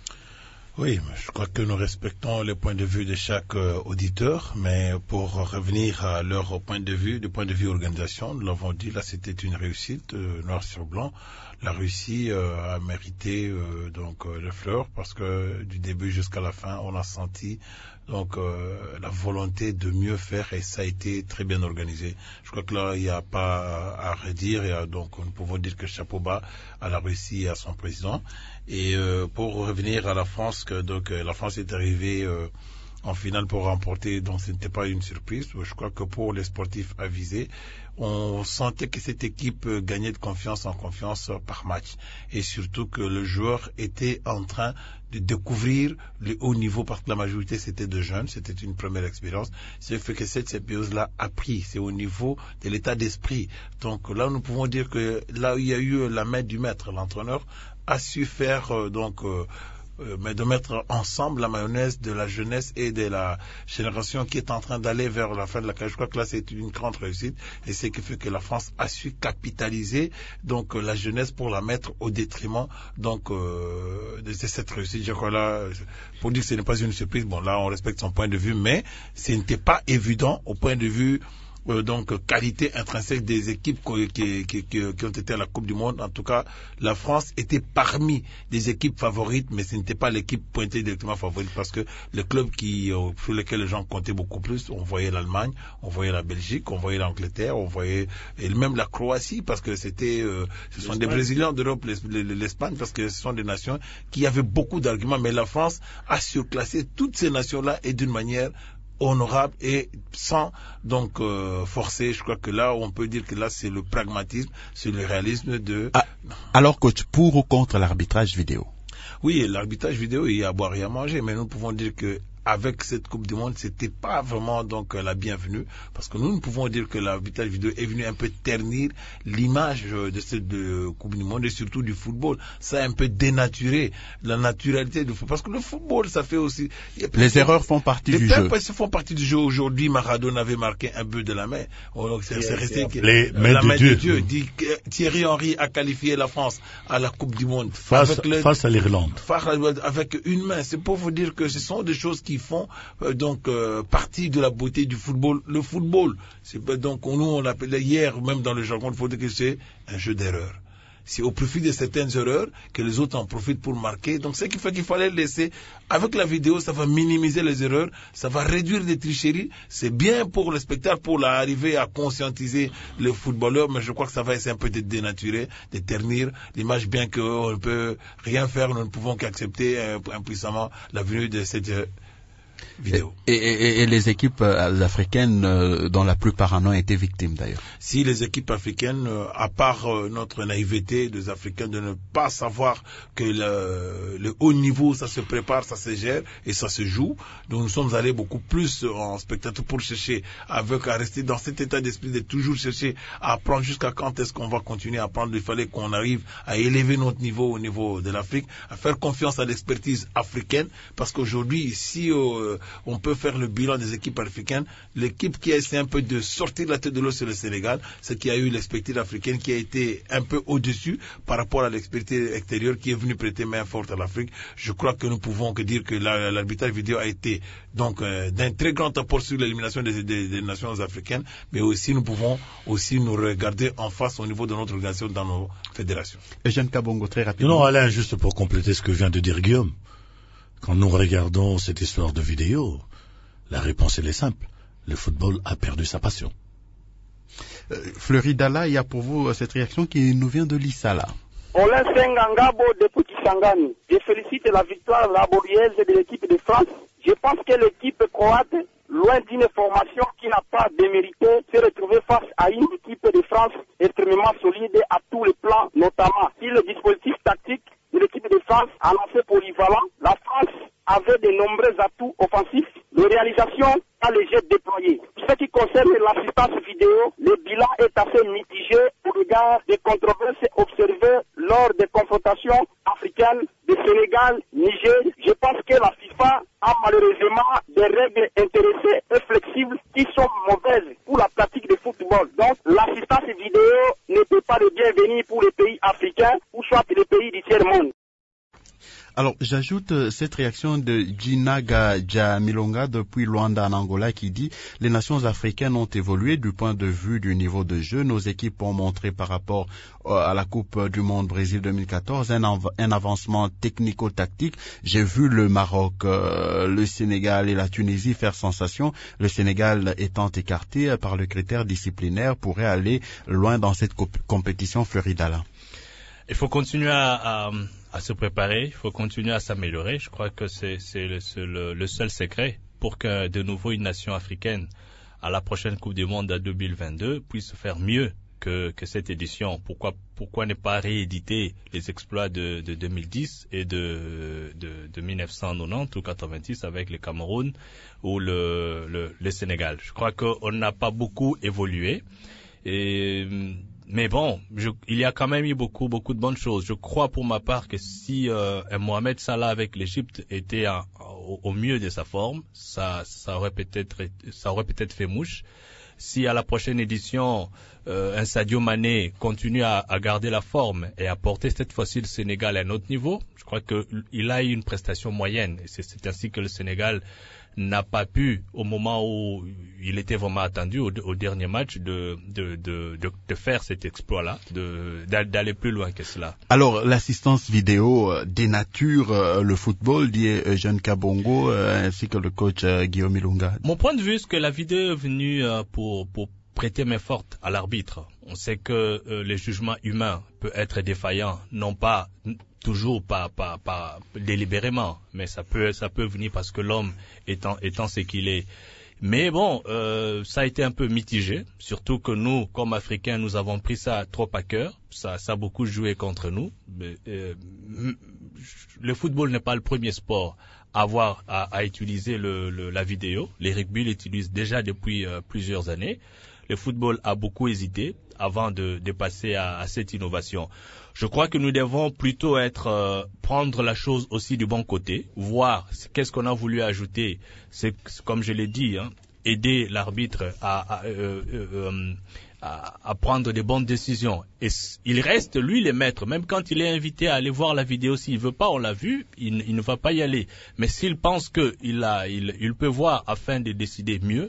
Speaker 2: Oui, je crois que nous respectons les points de vue de chaque euh, auditeur, mais pour revenir à leur point de vue, du point de vue organisation, nous l'avons dit, là c'était une réussite, euh, noir sur blanc. La Russie euh, a mérité euh, donc euh, les fleurs parce que du début jusqu'à la fin, on a senti donc euh, la volonté de mieux faire et ça a été très bien organisé. Je crois que là, il n'y a pas à redire, et donc nous pouvons dire que chapeau bas à la Russie et à son président. Et euh, pour revenir à la France, que donc euh, la France est arrivée euh, en finale pour remporter, donc ce n'était pas une surprise. Je crois que pour les sportifs avisés, on sentait que cette équipe gagnait de confiance en confiance par match. Et surtout que le joueur était en train de découvrir le haut niveau parce que la majorité c'était de jeunes, c'était une première expérience. Ce fait que cette symbiose-là a pris, c'est au niveau de l'état d'esprit. Donc là, nous pouvons dire que là où il y a eu la main du maître, l'entraîneur a su faire euh, donc euh, euh, mais de mettre ensemble la mayonnaise de la jeunesse et de la génération qui est en train d'aller vers la fin de la carrière. Je crois que là c'est une grande réussite et c'est ce qui fait que la France a su capitaliser donc euh, la jeunesse pour la mettre au détriment donc euh, de cette réussite. Je crois là, pour dire que ce n'est pas une surprise, bon là on respecte son point de vue, mais ce n'était pas évident au point de vue Euh, donc qualité intrinsèque des équipes qui, qui, qui, qui ont été à la Coupe du Monde. En tout cas, la France était parmi des équipes favorites, mais ce n'était pas l'équipe pointée directement favorite parce que les clubs qui, euh, sur lesquels les gens comptaient beaucoup plus, on voyait l'Allemagne, on voyait la Belgique, on voyait l'Angleterre, on voyait et même la Croatie parce que c'était, euh, ce sont des Brésiliens d'Europe, l'Espagne parce que ce sont des nations qui avaient beaucoup d'arguments, mais la France a surclassé toutes ces nations-là et d'une manière honorable et sans donc euh, forcer. Je crois que là on peut dire que là c'est le pragmatisme, c'est le réalisme de...
Speaker 1: Ah, alors coach, pour ou contre l'arbitrage vidéo?
Speaker 2: Oui, l'arbitrage vidéo, il y a à boire et à manger, mais nous pouvons dire que avec cette Coupe du Monde, c'était pas vraiment donc la bienvenue, parce que nous, nous pouvons dire que l'arbitrage vidéo est venu un peu ternir l'image de cette de Coupe du Monde et surtout du football. Ça a un peu dénaturé la naturalité du football, parce que le football, ça fait aussi...
Speaker 1: Les erreurs font partie du jeu.
Speaker 2: Les font partie du jeu. Aujourd'hui, Maradona avait marqué un but de la main. C'est resté
Speaker 3: les mains
Speaker 2: la
Speaker 3: de
Speaker 2: main
Speaker 3: Dieu.
Speaker 2: de Dieu. Dit que Thierry Henry a qualifié la France à la Coupe du Monde
Speaker 3: face,
Speaker 2: avec le,
Speaker 3: face à l'Irlande.
Speaker 2: Avec une main. C'est pour vous dire que ce sont des choses qui font euh, donc euh, partie de la beauté du football. Le football, c'est donc nous on l'appelait hier même dans le jargon de football que c'est un jeu d'erreurs. C'est au profit de certaines erreurs que les autres en profitent pour marquer. Donc, ce qui fait qu'il fallait laisser. Avec la vidéo, ça va minimiser les erreurs, ça va réduire les tricheries. C'est bien pour le spectacle, pour arriver à conscientiser les footballeurs, mais je crois que ça va essayer un peu de dénaturer, de ternir l'image, bien qu'on ne peut rien faire, nous ne pouvons qu'accepter euh, impuissamment la venue de cette euh, vidéo.
Speaker 1: Et, et, et les équipes euh, africaines, euh, dont la plupart en ont été victimes d'ailleurs.
Speaker 2: Si les équipes africaines, euh, à part euh, notre naïveté des Africains de ne pas savoir que le, le haut niveau, ça se prépare, ça se gère et ça se joue, donc nous sommes allés beaucoup plus en spectateur pour chercher, avec à rester dans cet état d'esprit de toujours chercher à apprendre jusqu'à quand est-ce qu'on va continuer à apprendre. Il fallait qu'on arrive à élever notre niveau au niveau de l'Afrique, à faire confiance à l'expertise africaine, parce qu'aujourd'hui, si euh, on peut faire le bilan des équipes africaines, l'équipe qui a essayé un peu de sortir la tête de l'eau sur le Sénégal, c'est qu'il y a eu l'expertise africaine qui a été un peu au-dessus par rapport à l'expertise extérieure qui est venue prêter main forte à l'Afrique. Je crois que nous pouvons que dire que la, l'arbitrage vidéo a été donc euh, d'un très grand apport sur l'élimination des, des, des nations africaines, mais aussi nous pouvons aussi nous regarder en face au niveau de notre organisation dans nos fédérations.
Speaker 1: Eugène Kabongo, très rapidement.
Speaker 3: Non, Alain, juste pour compléter ce que vient de dire Guillaume, quand nous regardons cette histoire de vidéo, la réponse elle est simple. Le football a perdu sa passion.
Speaker 1: Euh, Fleury Dalla, il y a pour vous cette réaction qui nous vient de l'Issala.
Speaker 9: Olin Sengangabo depuis Kisangani. Je félicite la victoire laborieuse de l'équipe de France. Je pense que l'équipe croate, loin d'une formation qui n'a pas démérité, s'est retrouvée face à une équipe de France extrêmement solide à tous les plans, notamment si le dispositif tactique de l'équipe de France annoncé polyvalent. La France avait de nombreux atouts offensifs de réalisation à les jets déployés. Ce qui concerne l'assistance vidéo, le bilan est assez mitigé. lors des confrontations africaines de Sénégal, Niger. Je pense que la FIFA a malheureusement des règles intéressées et flexibles qui sont mauvaises pour la pratique du football. Donc l'assistance vidéo ne peut pas le bienvenue pour les pays africains ou soit les pays du tiers-monde.
Speaker 1: Alors, j'ajoute euh, cette réaction de Ginaga Jamilonga depuis Luanda en Angola qui dit « Les nations africaines ont évolué du point de vue du niveau de jeu. Nos équipes ont montré par rapport euh, à la Coupe du Monde Brésil deux mille quatorze un, av un avancement technico-tactique. J'ai vu le Maroc, euh, le Sénégal et la Tunisie faire sensation. Le Sénégal étant écarté euh, par le critère disciplinaire pourrait aller loin dans cette compétition Floridala. »
Speaker 4: Il faut continuer à, à, à se préparer, il faut continuer à s'améliorer. Je crois que c'est, c'est, le, c'est le, le seul secret pour que de nouveau une nation africaine à la prochaine Coupe du Monde à deux mille vingt-deux puisse faire mieux que, que cette édition. Pourquoi, pourquoi ne pas rééditer les exploits de, de deux mille dix et de, de, de mille neuf cent quatre-vingt-dix ou quatre-vingt-dix avec le Cameroun ou le, le, le Sénégal. Je crois qu'on n'a pas beaucoup évolué. Et mais bon, je, il y a quand même eu beaucoup, beaucoup de bonnes choses. Je crois pour ma part que si euh, un Mohamed Salah avec l'Égypte était à, au, au mieux de sa forme, ça, ça aurait peut-être, ça aurait peut-être fait mouche. Si à la prochaine édition, euh, un Sadio Mané continue à, à garder la forme et à porter cette fois-ci le Sénégal à un autre niveau, je crois qu'il a eu une prestation moyenne. Et c'est, c'est ainsi que le Sénégal n'a pas pu, au moment où il était vraiment attendu, au, au dernier match, de, de, de, de, de faire cet exploit-là, de, d'aller plus loin que cela.
Speaker 1: Alors, l'assistance vidéo euh, dénature euh, le football, dit Eugène Kabongo, euh, ainsi que le coach euh, Guillaume Ilunga.
Speaker 4: Mon point de vue, c'est que la vidéo est venue euh, pour, pour prêter main forte à l'arbitre. On sait que euh, le jugement humain peut être défaillant, non pas toujours pas, pas, pas délibérément, mais ça peut, ça peut venir parce que l'homme étant, étant ce qu'il est. Mais bon, euh, ça a été un peu mitigé, surtout que nous, comme Africains, nous avons pris ça trop à cœur. Ça, ça a beaucoup joué contre nous. Mais, euh, le football n'est pas le premier sport à avoir à, à utiliser le, le, la vidéo. Les rugby l'utilisent déjà depuis euh, plusieurs années. Le football a beaucoup hésité avant de, de passer à, à cette innovation. Je crois que nous devons plutôt être euh, prendre la chose aussi du bon côté, voir qu'est-ce qu'on a voulu ajouter. C'est comme je l'ai dit, hein, aider l'arbitre à, à, euh, euh, à, à prendre des bonnes décisions. Et il reste lui le maître, même quand il est invité à aller voir la vidéo. S'il veut pas, on l'a vu, il, il ne va pas y aller. Mais s'il pense que il a, il, il peut voir afin de décider mieux.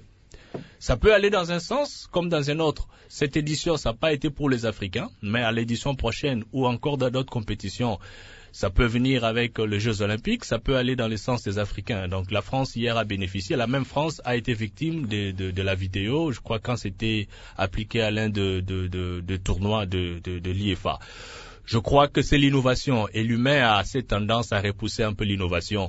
Speaker 4: Ça peut aller dans un sens comme dans un autre. Cette édition, ça n'a pas été pour les Africains, mais à l'édition prochaine ou encore dans d'autres compétitions, ça peut venir avec les Jeux Olympiques, ça peut aller dans le sens des Africains. Donc la France hier a bénéficié. La même France a été victime de, de, de la vidéo, je crois quand c'était appliqué à l'un de, de, de, de tournois de, de, de l'I F A. Je crois que c'est l'innovation et l'humain a cette tendance à repousser un peu l'innovation.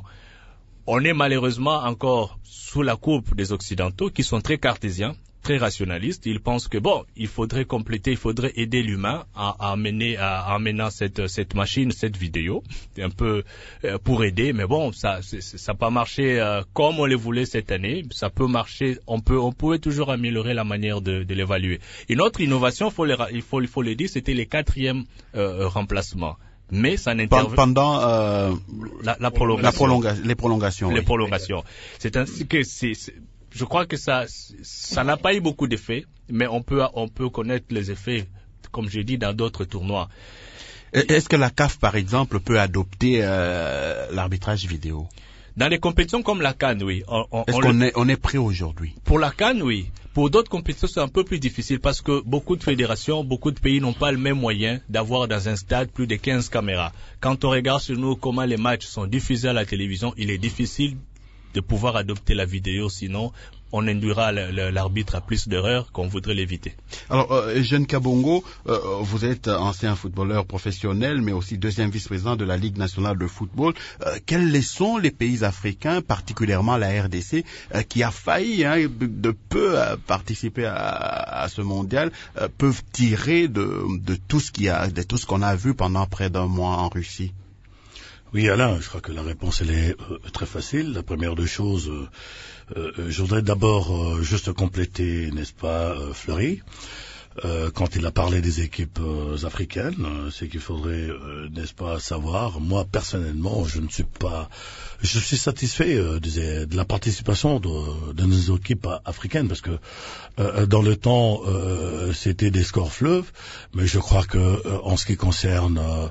Speaker 4: On est malheureusement encore sous la coupe des Occidentaux qui sont très cartésiens, très rationalistes. Ils pensent que bon, il faudrait compléter, il faudrait aider l'humain à, à amener, à, à amener cette, cette machine, cette vidéo, un peu euh, pour aider. Mais bon, ça, c'est, ça n'a pas marché euh, comme on le voulait cette année. Ça peut marcher. On peut, on pouvait toujours améliorer la manière de, de l'évaluer. Une autre innovation, faut le, il faut, il faut le dire, c'était les quatrièmes euh, remplacements. Mais ça n'intervient
Speaker 1: pendant euh,
Speaker 4: la, la prolongation,
Speaker 1: la prolonga les prolongations.
Speaker 4: Les
Speaker 1: oui.
Speaker 4: prolongations. C'est ainsi que c'est, c'est, je crois que ça, ça n'a pas eu beaucoup d'effets, mais on peut, on peut connaître les effets, comme j'ai dit, dans d'autres tournois.
Speaker 1: Est-ce que la C A F, par exemple, peut adopter euh, l'arbitrage vidéo?
Speaker 4: Dans les compétitions comme la CAN, oui. On, on,
Speaker 1: Est-ce
Speaker 4: on
Speaker 1: qu'on
Speaker 4: le...
Speaker 1: est, on est prêt aujourd'hui?
Speaker 4: Pour la CAN, oui. Pour d'autres compétitions, c'est un peu plus difficile parce que beaucoup de fédérations, beaucoup de pays n'ont pas le même moyen d'avoir dans un stade plus de quinze caméras. Quand on regarde chez nous comment les matchs sont diffusés à la télévision, il est difficile de pouvoir adopter la vidéo, sinon on induira l'arbitre à plus d'erreurs qu'on voudrait l'éviter.
Speaker 1: Alors, euh, Eugène Kabongo, euh, vous êtes ancien footballeur professionnel, mais aussi deuxième vice-président de la Ligue nationale de football. Euh, quels sont les pays africains, particulièrement la R D C, euh, qui a failli hein, de, de peu euh, participer à, à ce mondial, euh, peuvent tirer de, de tout ce qu'il y a, de tout ce qu'on a vu pendant près d'un mois en Russie?
Speaker 3: Oui, Alain, je crois que la réponse elle est euh, très facile. La première des choses, euh, euh, je voudrais d'abord euh, juste compléter, n'est-ce pas, euh, Fleury. euh, quand il a parlé des équipes euh, africaines, euh, c'est qu'il faudrait, euh, n'est-ce pas, savoir. Moi, personnellement, je ne suis pas, je suis satisfait euh, de, de la participation de, de nos équipes africaines, parce que euh, dans le temps, euh, c'était des scores fleuves, mais je crois que euh, en ce qui concerne euh,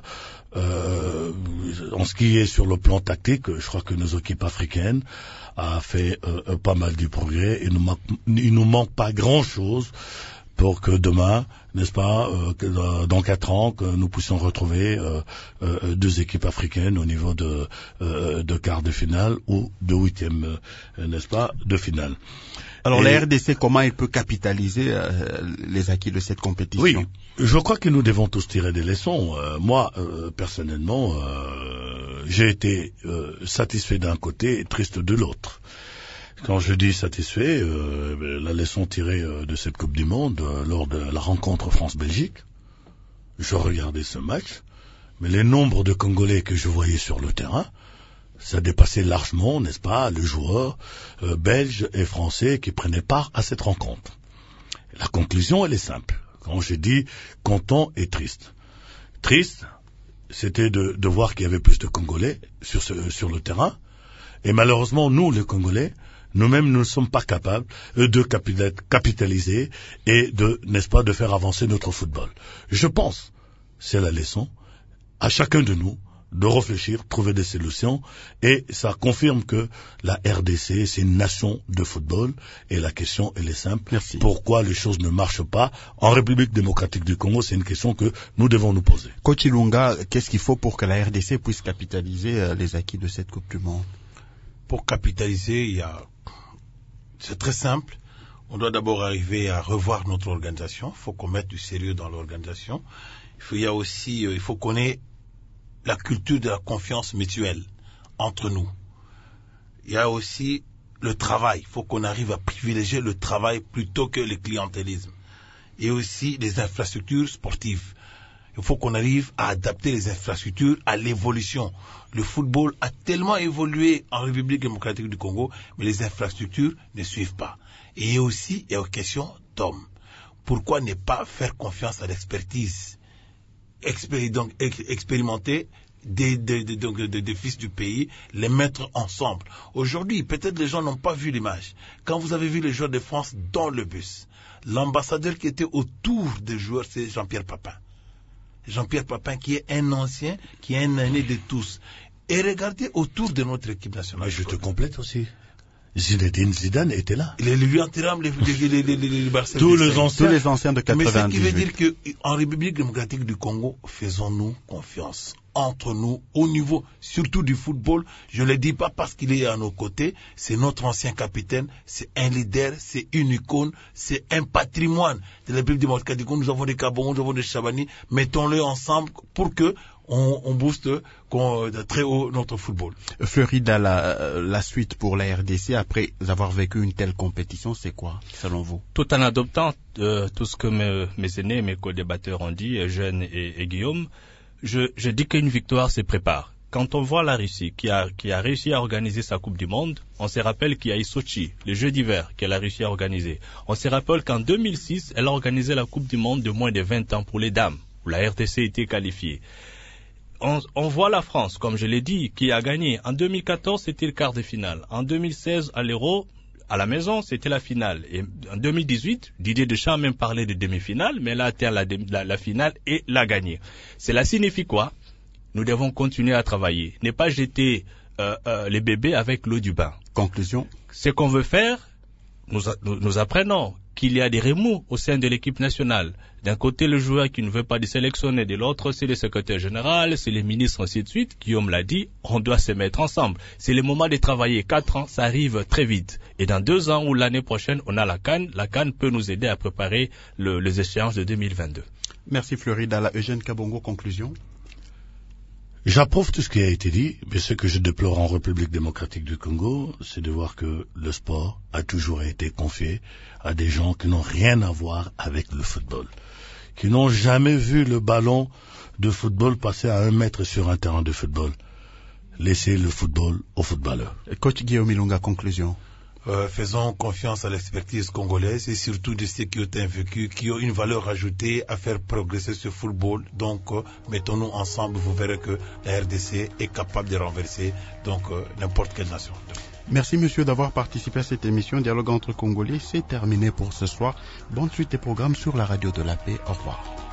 Speaker 3: Euh, en ce qui est sur le plan tactique, je crois que nos équipes africaines a fait euh, pas mal du progrès. Il ne manque, il nous manque pas grand-chose pour que demain, n'est-ce pas, euh, que, euh, dans quatre ans, que nous puissions retrouver euh, euh, deux équipes africaines au niveau de, euh, de quart de finale ou de huitième, euh, n'est-ce pas, de finale.
Speaker 1: Alors
Speaker 3: Et,
Speaker 1: la R D C, comment elle peut capitaliser euh, les acquis de cette compétition?
Speaker 3: Oui, je crois que nous devons tous tirer des leçons. Euh, moi, euh, personnellement, euh, j'ai été euh, satisfait d'un côté et triste de l'autre. Quand je dis satisfait, euh, la leçon tirée euh, de cette Coupe du Monde, euh, lors de la rencontre France-Belgique, je regardais ce match, mais les nombres de Congolais que je voyais sur le terrain, ça dépassait largement, n'est-ce pas, les joueurs euh, belges et français qui prenaient part à cette rencontre. La conclusion, elle est simple. Quand j'ai dit content et triste. Triste, c'était de, de voir qu'il y avait plus de Congolais sur, ce, sur le terrain. Et malheureusement, nous, les Congolais, nous-mêmes, nous ne sommes pas capables de capitaliser et de, n'est-ce pas, de faire avancer notre football. Je pense, c'est la leçon, à chacun de nous, de réfléchir, trouver des solutions, et ça confirme que la R D C, c'est une nation de football, et la question, elle est simple.
Speaker 1: Merci.
Speaker 3: Pourquoi les choses ne marchent pas en République démocratique du Congo? C'est une question que nous devons nous poser.
Speaker 1: Coach Ilunga, qu'est-ce qu'il faut pour que la R D C puisse capitaliser euh, les acquis de cette Coupe du Monde?
Speaker 2: Pour capitaliser, il y a... c'est très simple. On doit d'abord arriver à revoir notre organisation. Il faut qu'on mette du sérieux dans l'organisation. Il faut, il y a aussi, euh, il faut qu'on ait la culture de la confiance mutuelle entre nous. Il y a aussi le travail. Il faut qu'on arrive à privilégier le travail plutôt que le clientélisme. Et aussi les infrastructures sportives. Il faut qu'on arrive à adapter les infrastructures à l'évolution. Le football a tellement évolué en République démocratique du Congo, mais les infrastructures ne suivent pas. Et aussi, il y a une question d'hommes. Pourquoi ne pas faire confiance à l'expertise? Expéri, donc, ex, expérimenter des, des, des, donc, des, des fils du pays, les mettre ensemble. Aujourd'hui, peut-être les gens n'ont pas vu l'image. Quand vous avez vu les joueurs de France dans le bus, l'ambassadeur qui était autour des joueurs, c'est Jean-Pierre Papin. Jean-Pierre Papin qui est un ancien, qui est un aîné de tous. Et regardez autour de notre équipe nationale.
Speaker 3: Je te complète aussi. Zinedine Zidane était là.
Speaker 2: Les lui enterrament les, les, les, les, les Barcelone.
Speaker 3: Tous les anciens,
Speaker 1: tous les anciens de quatre-vingt-dix-huit.
Speaker 2: Mais ce qui veut dire qu'en République démocratique du Congo, faisons-nous confiance entre nous, au niveau surtout du football. Je ne le dis pas parce qu'il est à nos côtés, c'est notre ancien capitaine, c'est un leader, c'est une icône, c'est un patrimoine de la République démocratique du Congo. Nous avons des Kabongo, nous avons des Chabani, mettons-le ensemble pour que on, on booste qu'on, de très haut notre football.
Speaker 1: Florida, la, la suite pour la R D C après avoir vécu une telle compétition, c'est quoi, selon vous?
Speaker 4: Tout en adoptant euh, tout ce que mes, mes aînés, mes co-débatteurs ont dit, Eugène et, et Guillaume, je, je dis qu'une victoire se prépare. Quand on voit la Russie qui a, qui a réussi à organiser sa Coupe du Monde, on se rappelle qu'il y a eu Sochi, les Jeux d'hiver qu'elle a réussi à organiser. On se rappelle qu'en deux mille six, elle a organisé la Coupe du Monde de moins de vingt ans pour les dames, où la R D C était qualifiée. On, on voit la France, comme je l'ai dit, qui a gagné. En deux mille quatorze, c'était le quart de finale. En deux mille seize, à l'Euro, à la maison, c'était la finale. Et en deux mille dix-huit, Didier Deschamps a même parlé de demi-finale, mais elle a atteint la, la, la finale et l'a gagnée. Cela signifie quoi? Nous devons continuer à travailler. Ne pas jeter euh, euh, les bébés avec l'eau du bain.
Speaker 1: Conclusion.
Speaker 4: Ce qu'on veut faire, nous, nous, nous apprenons qu'il y a des remous au sein de l'équipe nationale. D'un côté, le joueur qui ne veut pas de sélectionner, de l'autre, c'est le secrétaire général, c'est les ministres, ainsi de suite. Guillaume l'a dit, on doit se mettre ensemble. C'est le moment de travailler. Quatre ans, ça arrive très vite. Et dans deux ans ou l'année prochaine, on a la CAN. La CAN peut nous aider à préparer le, les échéances de deux mille vingt-deux.
Speaker 1: Merci Florida. La Eugène Kabongo, conclusion.
Speaker 3: J'approuve tout ce qui a été dit, mais ce que je déplore en République démocratique du Congo, c'est de voir que le sport a toujours été confié à des gens qui n'ont rien à voir avec le football, qui n'ont jamais vu le ballon de football passer à un mètre sur un terrain de football. Laissez le football aux footballeurs.
Speaker 1: Coach Guillaume Ilunga, conclusion.
Speaker 2: Euh, faisons confiance à l'expertise congolaise et surtout de ceux qui ont invaincus, qui ont une valeur ajoutée à faire progresser ce football. Donc, euh, mettons-nous ensemble, vous verrez que la R D C est capable de renverser donc euh, n'importe quelle nation.
Speaker 1: Merci monsieur d'avoir participé à cette émission Dialogue entre Congolais. C'est terminé pour ce soir. Bonne suite des programmes sur la radio de la paix. Au revoir.